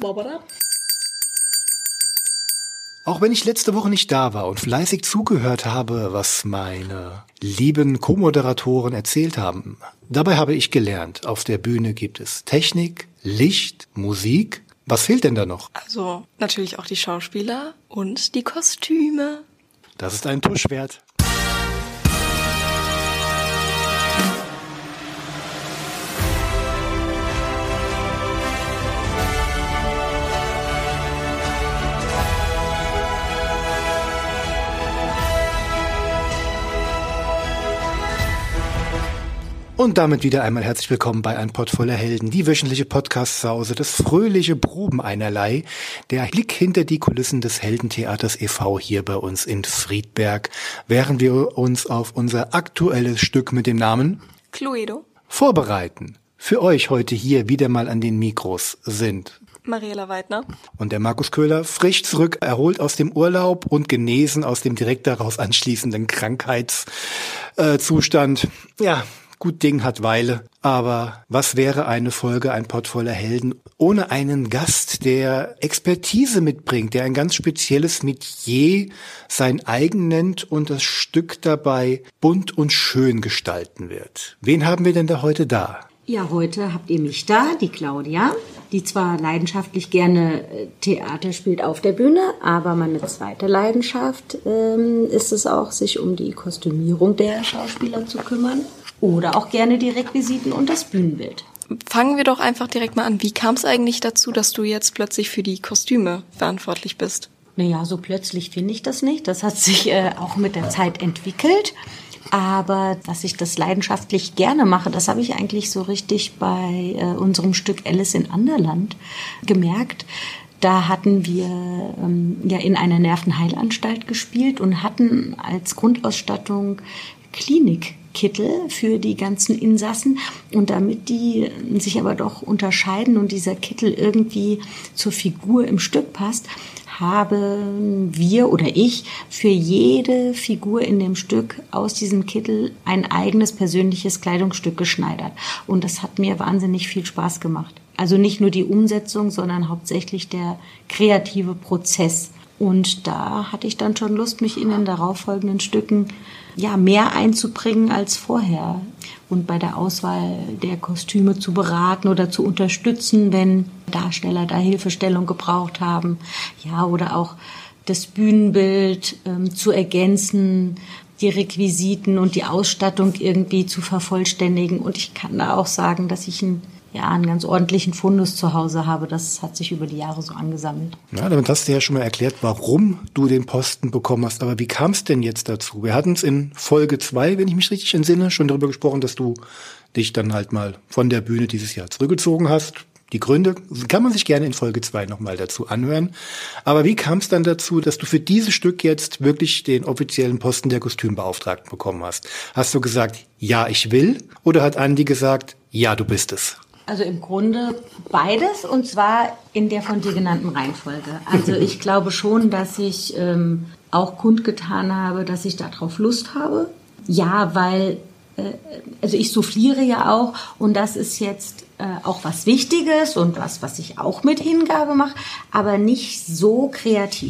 Auch wenn ich letzte Woche nicht da war und fleißig zugehört habe, was meine lieben Co-Moderatoren erzählt haben, dabei habe ich gelernt, auf der Bühne gibt es Technik, Licht, Musik. Was fehlt denn da noch? Also natürlich auch die Schauspieler und die Kostüme. Das ist ein Tusch wert. Und damit wieder einmal herzlich willkommen bei Ein Pott voller Helden, die wöchentliche Podcast-Sause, das fröhliche Proben einerlei, der Blick hinter die Kulissen des Heldentheaters e.V. hier bei uns in Friedberg, während wir uns auf unser aktuelles Stück mit dem Namen Cluedo vorbereiten. Für euch heute hier wieder mal an den Mikros sind Mariela Weidner und der Markus Köhler, frisch zurück, erholt aus dem Urlaub und genesen aus dem direkt daraus anschließenden Krankheitszustand. Ja, gut Ding hat Weile, aber was wäre eine Folge Ein Pott voller Helden ohne einen Gast, der Expertise mitbringt, der ein ganz spezielles Metier sein eigen nennt und das Stück dabei bunt und schön gestalten wird. Wen haben wir denn da heute da? Ja, heute habt ihr mich da, die Claudia, die zwar leidenschaftlich gerne Theater spielt auf der Bühne, aber meine zweite Leidenschaft ist es auch, sich um die Kostümierung der Schauspieler zu kümmern. Oder auch gerne die Requisiten und das Bühnenbild. Fangen wir doch einfach direkt mal an. Wie kam es eigentlich dazu, dass du jetzt plötzlich für die Kostüme verantwortlich bist? Naja, so plötzlich finde ich das nicht. Das hat sich auch mit der Zeit entwickelt. Aber dass ich das leidenschaftlich gerne mache, das habe ich eigentlich so richtig bei unserem Stück Alice in Underland gemerkt. Da hatten wir ja in einer Nervenheilanstalt gespielt und hatten als Grundausstattung Klinikkittel für die ganzen Insassen. Und damit die sich aber doch unterscheiden und dieser Kittel irgendwie zur Figur im Stück passt, haben wir oder ich für jede Figur in dem Stück aus diesem Kittel ein eigenes persönliches Kleidungsstück geschneidert. Und das hat mir wahnsinnig viel Spaß gemacht. Also nicht nur die Umsetzung, sondern hauptsächlich der kreative Prozess. Und da hatte ich dann schon Lust, mich in den darauffolgenden Stücken ja mehr einzubringen als vorher und bei der Auswahl der Kostüme zu beraten oder zu unterstützen, wenn Darsteller da Hilfestellung gebraucht haben, ja, oder auch das Bühnenbild zu ergänzen, die Requisiten und die Ausstattung irgendwie zu vervollständigen. Und ich kann da auch sagen, dass ich einen ganz ordentlichen Fundus zu Hause habe. Das hat sich über die Jahre so angesammelt. Ja, damit hast du ja schon mal erklärt, warum du den Posten bekommen hast. Aber wie kam es denn jetzt dazu? Wir hatten es in Folge 2, wenn ich mich richtig entsinne, schon darüber gesprochen, dass du dich dann halt mal von der Bühne dieses Jahr zurückgezogen hast. Die Gründe kann man sich gerne in Folge 2 nochmal dazu anhören. Aber wie kam es dann dazu, dass du für dieses Stück jetzt wirklich den offiziellen Posten der Kostümbeauftragten bekommen hast? Hast du gesagt, ja, ich will? Oder hat Andi gesagt, ja, du bist es? Also im Grunde beides, und zwar in der von dir genannten Reihenfolge. Also ich glaube schon, dass ich auch kundgetan habe, dass ich darauf Lust habe. Ja, weil also ich souffliere ja auch, und das ist jetzt auch was Wichtiges und was ich auch mit Hingabe mache, aber nicht so kreativ.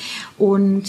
Und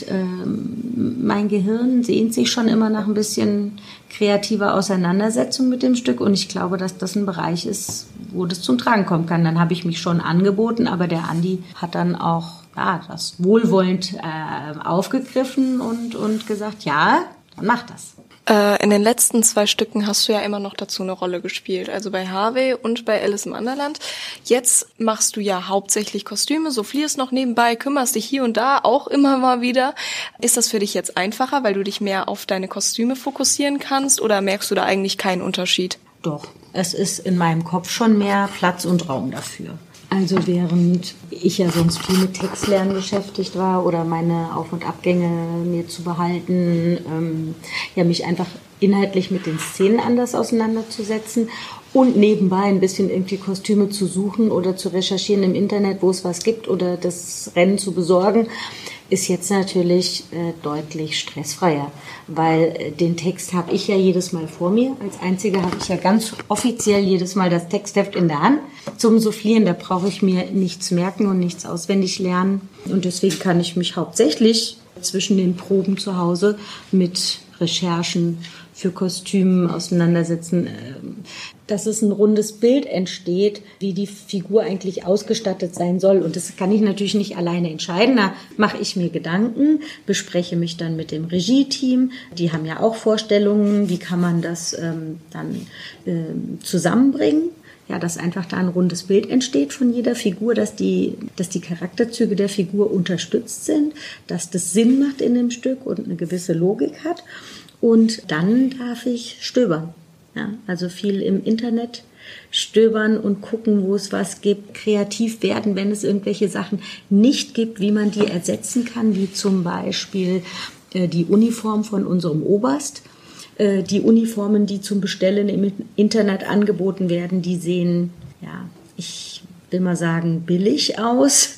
mein Gehirn sehnt sich schon immer nach ein bisschen kreativer Auseinandersetzung mit dem Stück, und ich glaube, dass das ein Bereich ist, wo das zum Tragen kommen kann. Dann habe ich mich schon angeboten, aber der Andi hat dann auch das wohlwollend aufgegriffen und gesagt, ja, dann mach das. In den letzten 2 Stücken hast du ja immer noch dazu eine Rolle gespielt, also bei Harvey und bei Alice im Underland. Jetzt machst du ja hauptsächlich Kostüme, soufflierst noch nebenbei, kümmerst dich hier und da auch immer mal wieder. Ist das für dich jetzt einfacher, weil du dich mehr auf deine Kostüme fokussieren kannst, oder merkst du da eigentlich keinen Unterschied? Doch, es ist in meinem Kopf schon mehr Platz und Raum dafür. Also während ich ja sonst viel mit Textlernen beschäftigt war oder meine Auf- und Abgänge mir zu behalten, mich einfach inhaltlich mit den Szenen anders auseinanderzusetzen und nebenbei ein bisschen irgendwie Kostüme zu suchen oder zu recherchieren im Internet, wo es was gibt, oder das Rennen zu besorgen, ist jetzt natürlich deutlich stressfreier, weil den Text habe ich ja jedes Mal vor mir. Als Einzige habe ich ja ganz offiziell jedes Mal das Textheft in der Hand. Zum Soufflieren, da brauche ich mir nichts merken und nichts auswendig lernen. Und deswegen kann ich mich hauptsächlich zwischen den Proben zu Hause mit Recherchen für Kostümen auseinandersetzen, dass es ein rundes Bild entsteht, wie die Figur eigentlich ausgestattet sein soll. Und das kann ich natürlich nicht alleine entscheiden. Da mache ich mir Gedanken, bespreche mich dann mit dem Regie-Team. Die haben ja auch Vorstellungen, wie kann man das dann zusammenbringen. Ja, dass einfach da ein rundes Bild entsteht von jeder Figur, dass die Charakterzüge der Figur unterstützt sind, dass das Sinn macht in dem Stück und eine gewisse Logik hat. Und dann darf ich stöbern. Ja, also viel im Internet stöbern und gucken, wo es was gibt, kreativ werden, wenn es irgendwelche Sachen nicht gibt, wie man die ersetzen kann, wie zum Beispiel die Uniform von unserem Oberst. Die Uniformen, die zum Bestellen im Internet angeboten werden, die sehen, ja, ich will mal sagen, billig aus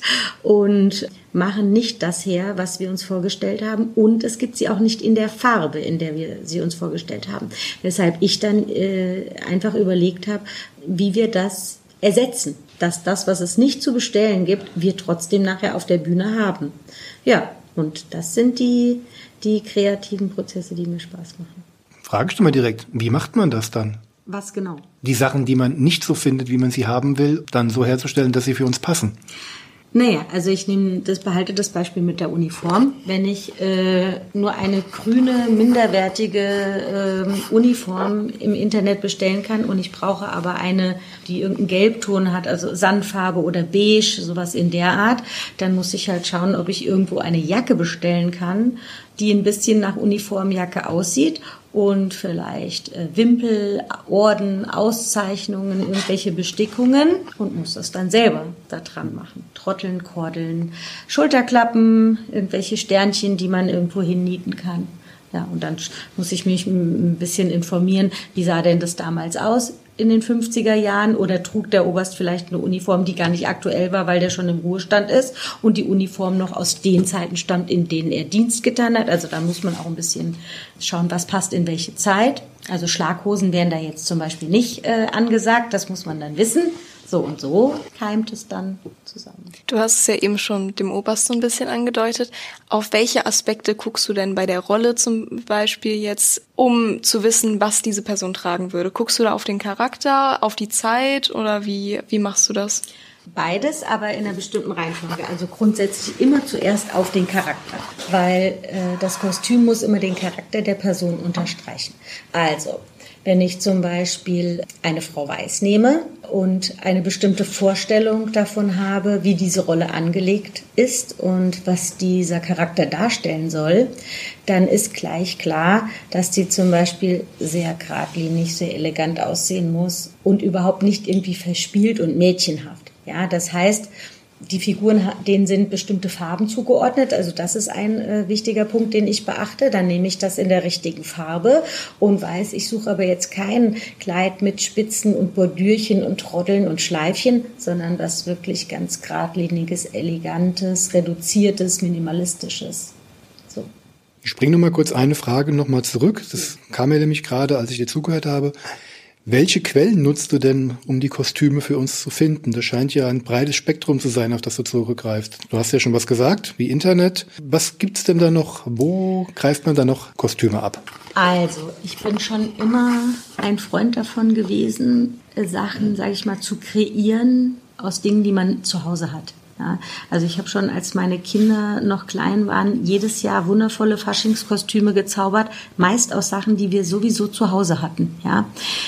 und machen nicht das her, was wir uns vorgestellt haben. Und es gibt sie auch nicht in der Farbe, in der wir sie uns vorgestellt haben. Weshalb ich dann einfach überlegt habe, wie wir das ersetzen. Dass das, was es nicht zu bestellen gibt, wir trotzdem nachher auf der Bühne haben. Ja, und das sind die kreativen Prozesse, die mir Spaß machen. Frage ich mal direkt, wie macht man das dann? Was genau? Die Sachen, die man nicht so findet, wie man sie haben will, dann so herzustellen, dass sie für uns passen. Naja, also ich behalte das Beispiel mit der Uniform. Wenn ich nur eine grüne, minderwertige Uniform im Internet bestellen kann und ich brauche aber eine, die irgendeinen Gelbton hat, also Sandfarbe oder beige, sowas in der Art, dann muss ich halt schauen, ob ich irgendwo eine Jacke bestellen kann, die ein bisschen nach Uniformjacke aussieht und vielleicht Wimpel, Orden, Auszeichnungen, irgendwelche Bestickungen und muss das dann selber da dran machen. Trotteln, Kordeln, Schulterklappen, irgendwelche Sternchen, die man irgendwo hinnieten kann. Ja, und dann muss ich mich ein bisschen informieren, wie sah denn das damals aus in den 50er Jahren oder trug der Oberst vielleicht eine Uniform, die gar nicht aktuell war, weil der schon im Ruhestand ist und die Uniform noch aus den Zeiten stammt, in denen er Dienst getan hat. Also da muss man auch ein bisschen schauen, was passt in welche Zeit. Also Schlaghosen wären da jetzt zum Beispiel nicht angesagt, das muss man dann wissen. So und so keimt es dann zusammen. Du hast es ja eben schon dem Oberst so ein bisschen angedeutet. Auf welche Aspekte guckst du denn bei der Rolle zum Beispiel jetzt, um zu wissen, was diese Person tragen würde? Guckst du da auf den Charakter, auf die Zeit oder wie machst du das? Beides, aber in einer bestimmten Reihenfolge. Also grundsätzlich immer zuerst auf den Charakter, weil das Kostüm muss immer den Charakter der Person unterstreichen. Also wenn ich zum Beispiel eine Frau Weiß nehme und eine bestimmte Vorstellung davon habe, wie diese Rolle angelegt ist und was dieser Charakter darstellen soll, dann ist gleich klar, dass die zum Beispiel sehr geradlinig, sehr elegant aussehen muss und überhaupt nicht irgendwie verspielt und mädchenhaft. Ja, das heißt, die Figuren, denen sind bestimmte Farben zugeordnet. Also das ist ein wichtiger Punkt, den ich beachte. Dann nehme ich das in der richtigen Farbe und weiß, ich suche aber jetzt kein Kleid mit Spitzen und Bordürchen und Troddeln und Schleifchen, sondern was wirklich ganz geradliniges, elegantes, reduziertes, minimalistisches. So. Ich springe noch mal kurz eine Frage noch mal zurück. Das kam mir nämlich gerade, als ich dir zugehört habe. Welche Quellen nutzt du denn, um die Kostüme für uns zu finden? Das scheint ja ein breites Spektrum zu sein, auf das du zurückgreifst. Du hast ja schon was gesagt, wie Internet. Was gibt's denn da noch? Wo greift man da noch Kostüme ab? Also, ich bin schon immer ein Freund davon gewesen, Sachen, sage ich mal, zu kreieren aus Dingen, die man zu Hause hat. Ja, also ich habe schon, als meine Kinder noch klein waren, jedes Jahr wundervolle Faschingskostüme gezaubert, meist aus Sachen, die wir sowieso zu Hause hatten, ja,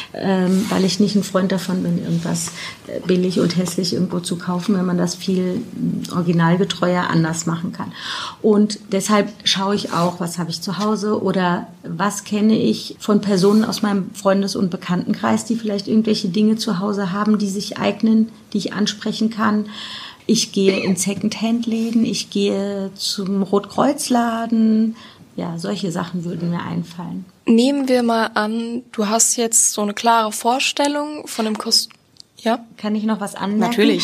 weil ich nicht ein Freund davon bin, irgendwas billig und hässlich irgendwo zu kaufen, wenn man das viel originalgetreuer anders machen kann. Und deshalb schaue ich auch, was habe ich zu Hause oder was kenne ich von Personen aus meinem Freundes- und Bekanntenkreis, die vielleicht irgendwelche Dinge zu Hause haben, die sich eignen, die ich ansprechen kann. Ich gehe in Second-Hand-Läden, ich gehe zum Rotkreuzladen. Ja, solche Sachen würden mir einfallen. Nehmen wir mal an, du hast jetzt so eine klare Vorstellung von dem Kostüm. Ja. Kann ich noch was anmerken? Natürlich.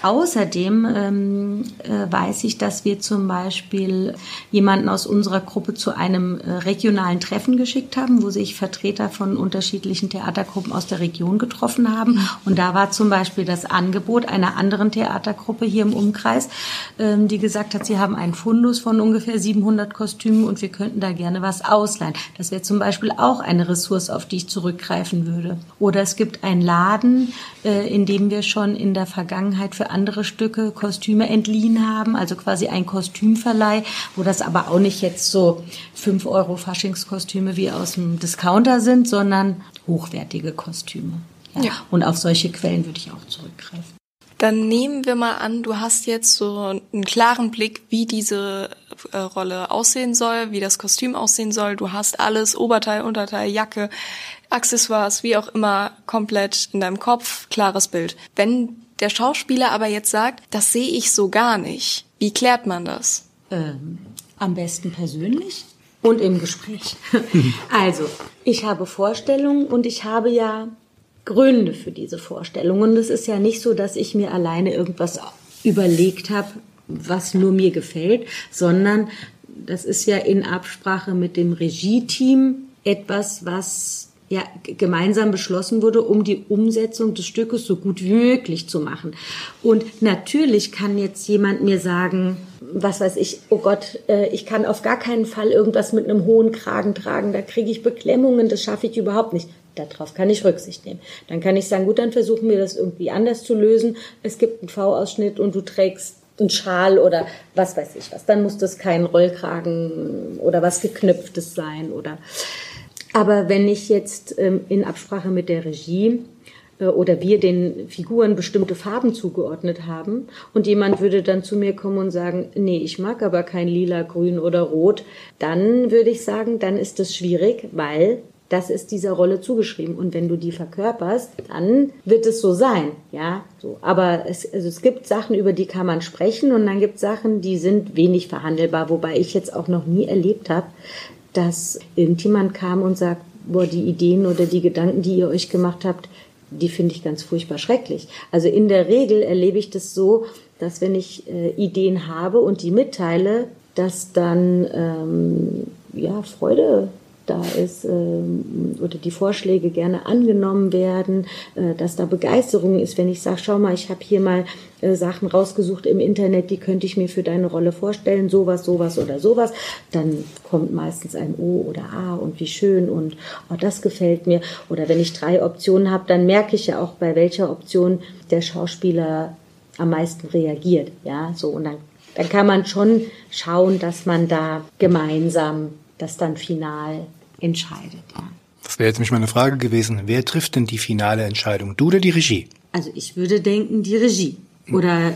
Außerdem weiß ich, dass wir zum Beispiel jemanden aus unserer Gruppe zu einem regionalen Treffen geschickt haben, wo sich Vertreter von unterschiedlichen Theatergruppen aus der Region getroffen haben. Und da war zum Beispiel das Angebot einer anderen Theatergruppe hier im Umkreis, die gesagt hat, sie haben einen Fundus von ungefähr 700 Kostümen und wir könnten da gerne was ausleihen. Das wäre zum Beispiel auch eine Ressource, auf die ich zurückgreifen würde. Oder es gibt einen Laden, in dem wir schon in der Vergangenheit für andere Stücke Kostüme entliehen haben, also quasi ein Kostümverleih, wo das aber auch nicht jetzt so 5 € Faschingskostüme wie aus dem Discounter sind, sondern hochwertige Kostüme. Ja. Und auf solche Quellen würde ich auch zurückgreifen. Dann nehmen wir mal an, du hast jetzt so einen klaren Blick, wie diese Rolle aussehen soll, wie das Kostüm aussehen soll. Du hast alles, Oberteil, Unterteil, Jacke, Accessoires, wie auch immer, komplett in deinem Kopf, klares Bild. Wenn der Schauspieler aber jetzt sagt, das sehe ich so gar nicht, wie klärt man das? Am besten persönlich und im Gespräch. Also, ich habe Vorstellungen und ich habe ja Gründe für diese Vorstellungen. Und es ist ja nicht so, dass ich mir alleine irgendwas überlegt habe, was nur mir gefällt, sondern das ist ja in Absprache mit dem Regie-Team etwas, was ja gemeinsam beschlossen wurde, um die Umsetzung des Stückes so gut wie möglich zu machen. Und natürlich kann jetzt jemand mir sagen, was weiß ich, oh Gott, ich kann auf gar keinen Fall irgendwas mit einem hohen Kragen tragen, da kriege ich Beklemmungen, das schaffe ich überhaupt nicht. Darauf kann ich Rücksicht nehmen. Dann kann ich sagen, gut, dann versuchen wir das irgendwie anders zu lösen. Es gibt einen V-Ausschnitt und du trägst einen Schal oder was weiß ich was. Dann muss das kein Rollkragen oder was Geknüpftes sein oder. Aber wenn ich jetzt in Absprache mit der Regie oder wir den Figuren bestimmte Farben zugeordnet haben und jemand würde dann zu mir kommen und sagen, nee, ich mag aber kein Lila, Grün oder Rot, dann würde ich sagen, dann ist das schwierig, weil das ist dieser Rolle zugeschrieben. Und wenn du die verkörperst, dann wird es so sein, ja. So. Aber es gibt Sachen, über die kann man sprechen und dann gibt es Sachen, die sind wenig verhandelbar, wobei ich jetzt auch noch nie erlebt habe, dass irgendjemand kam und sagt, boah, die Ideen oder die Gedanken, die ihr euch gemacht habt, die finde ich ganz furchtbar schrecklich. Also in der Regel erlebe ich das so, dass wenn ich Ideen habe und die mitteile, dass dann Freude da ist oder die Vorschläge gerne angenommen werden, dass da Begeisterung ist, wenn ich sage, schau mal, ich habe hier mal Sachen rausgesucht im Internet, die könnte ich mir für deine Rolle vorstellen, sowas oder sowas, dann kommt meistens ein O oder A und wie schön und oh, das gefällt mir. Oder wenn ich 3 Optionen habe, dann merke ich ja auch, bei welcher Option der Schauspieler am meisten reagiert. Ja, so und dann kann man schon schauen, dass man da gemeinsam das dann final entscheidet. Ja. Das wäre jetzt nämlich meine Frage gewesen. Wer trifft denn die finale Entscheidung? Du oder die Regie? Also ich würde denken, die Regie. Oder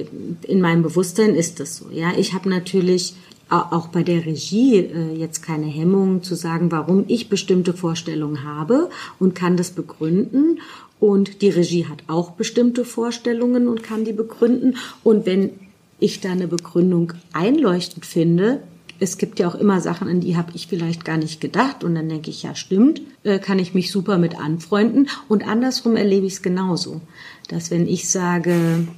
in meinem Bewusstsein ist das so. Ja, ich habe natürlich auch bei der Regie jetzt keine Hemmung zu sagen, warum ich bestimmte Vorstellungen habe und kann das begründen. Und die Regie hat auch bestimmte Vorstellungen und kann die begründen. Und wenn ich da eine Begründung einleuchtend finde, es gibt ja auch immer Sachen, an die habe ich vielleicht gar nicht gedacht und dann denke ich, ja stimmt, kann ich mich super mit anfreunden und andersrum erlebe ich es genauso, dass wenn ich sage,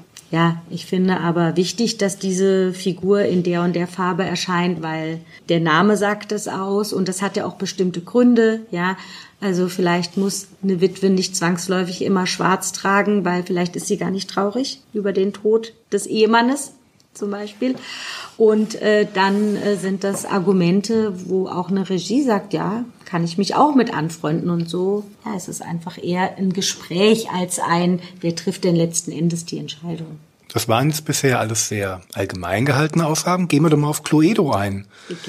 ja, ich finde aber wichtig, dass diese Figur in der und der Farbe erscheint, weil der Name sagt es aus und das hat ja auch bestimmte Gründe, ja, also vielleicht muss eine Witwe nicht zwangsläufig immer schwarz tragen, weil vielleicht ist sie gar nicht traurig über den Tod des Ehemannes zum Beispiel. Und dann sind das Argumente, wo auch eine Regie sagt, ja, kann ich mich auch mit anfreunden und so. Ja, es ist einfach eher ein Gespräch als wer trifft denn letzten Endes die Entscheidung. Das waren jetzt bisher alles sehr allgemein gehaltene Aussagen. Gehen wir doch mal auf Cluedo ein.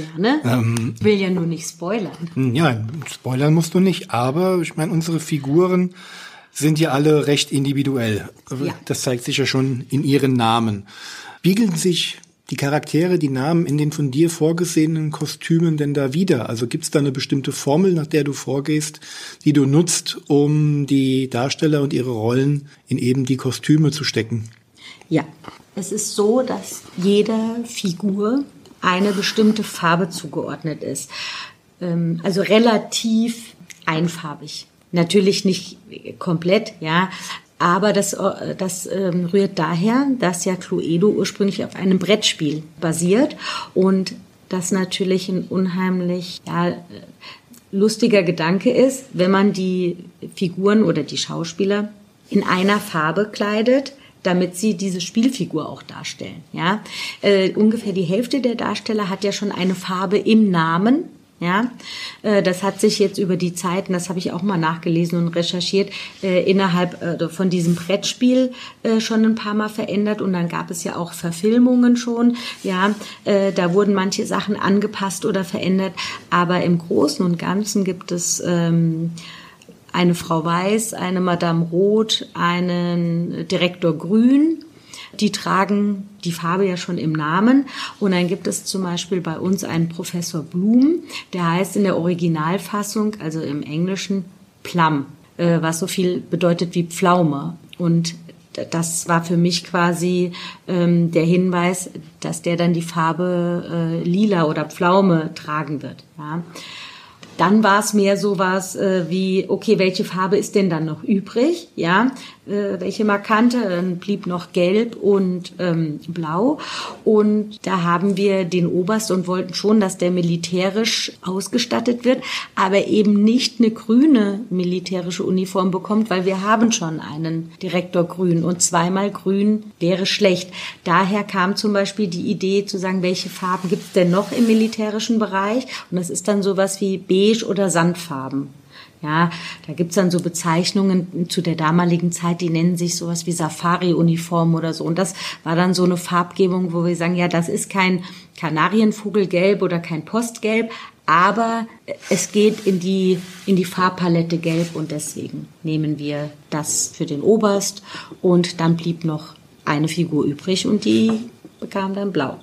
Gerne. Will ja nur nicht spoilern. Ja, spoilern musst du nicht. Aber ich meine, unsere Figuren sind ja alle recht individuell. Ja. Das zeigt sich ja schon in ihren Namen. Spiegeln sich die Charaktere, die Namen in den von dir vorgesehenen Kostümen denn da wieder? Also gibt es da eine bestimmte Formel, nach der du vorgehst, die du nutzt, um die Darsteller und ihre Rollen in eben die Kostüme zu stecken? Ja, es ist so, dass jeder Figur eine bestimmte Farbe zugeordnet ist. Also relativ einfarbig. Natürlich nicht komplett, ja, Aber das rührt daher, dass ja Cluedo ursprünglich auf einem Brettspiel basiert und das natürlich ein unheimlich lustiger Gedanke ist, wenn man die Figuren oder die Schauspieler in einer Farbe kleidet, damit sie diese Spielfigur auch darstellen. Ja, ungefähr die Hälfte der Darsteller hat ja schon eine Farbe im Namen. Ja, das hat sich jetzt über die Zeiten, das habe ich auch mal nachgelesen und recherchiert, innerhalb von diesem Brettspiel schon ein paar Mal verändert und dann gab es ja auch Verfilmungen schon. Ja, da wurden manche Sachen angepasst oder verändert, aber im Großen und Ganzen gibt es eine Frau Weiß, eine Madame Rot, einen Direktor Grün. Die tragen die Farbe ja schon im Namen. Und dann gibt es zum Beispiel bei uns einen Professor Blum, der heißt in der Originalfassung, also im Englischen, Plum, was so viel bedeutet wie Pflaume. Und das war für mich quasi der Hinweis, dass der dann die Farbe Lila oder Pflaume tragen wird. Ja. Dann war es mehr sowas wie, okay, welche Farbe ist denn dann noch übrig? Ja, welche markante? Dann blieb noch Gelb und Blau. Und da haben wir den Oberst und wollten schon, dass der militärisch ausgestattet wird, aber eben nicht eine grüne militärische Uniform bekommt, weil wir haben schon einen Direktor Grün und zweimal Grün wäre schlecht. Daher kam zum Beispiel die Idee zu sagen, welche Farben gibt es denn noch im militärischen Bereich? Und das ist dann sowas wie Beige oder Sandfarben. Ja, da gibt's dann so Bezeichnungen zu der damaligen Zeit, die nennen sich sowas wie Safari-Uniform oder so. Und das war dann so eine Farbgebung, wo wir sagen, ja, das ist kein Kanarienvogelgelb oder kein Postgelb, aber es geht in die Farbpalette Gelb und deswegen nehmen wir das für den Oberst und dann blieb noch eine Figur übrig und die bekam dann Blau.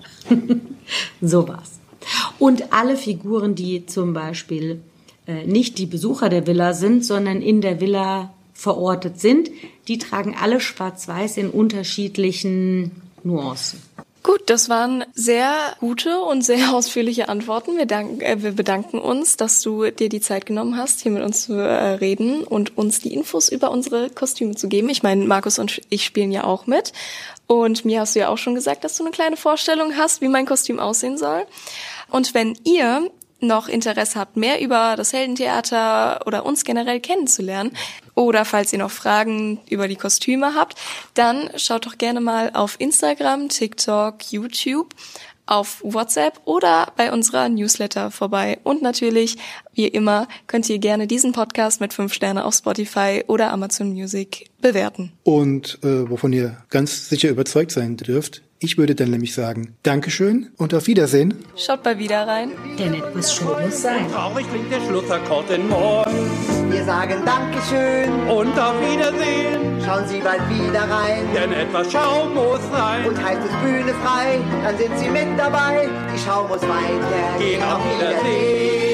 So war's. Und alle Figuren, die zum Beispiel nicht die Besucher der Villa sind, sondern in der Villa verortet sind, die tragen alle schwarz-weiß in unterschiedlichen Nuancen. Gut, das waren sehr gute und sehr ausführliche Antworten. Wir bedanken uns, dass du dir die Zeit genommen hast, hier mit uns zu reden und uns die Infos über unsere Kostüme zu geben. Ich meine, Markus und ich spielen ja auch mit. Und mir hast du ja auch schon gesagt, dass du eine kleine Vorstellung hast, wie mein Kostüm aussehen soll. Und wenn ihr noch Interesse habt, mehr über das Heldentheater oder uns generell kennenzulernen oder falls ihr noch Fragen über die Kostüme habt, dann schaut doch gerne mal auf Instagram, TikTok, YouTube, auf WhatsApp oder bei unserer Newsletter vorbei. Und natürlich, wie immer, könnt ihr gerne diesen Podcast mit 5 Sterne auf Spotify oder Amazon Music bewerten. Und wovon ihr ganz sicher überzeugt sein dürft, ich würde dann nämlich sagen, Dankeschön und auf Wiedersehen. Schaut mal wieder rein. Denn etwas Show muss sein. Traurig klingt der Schlussakkord in Moll. Wir sagen Dankeschön Und auf Wiedersehen, Schauen Sie bald wieder rein. denn etwas Schau muss sein. Und heißt es Bühne frei, dann sind Sie mit dabei. Die Schau muss weiter. Gehen auf Wiedersehen.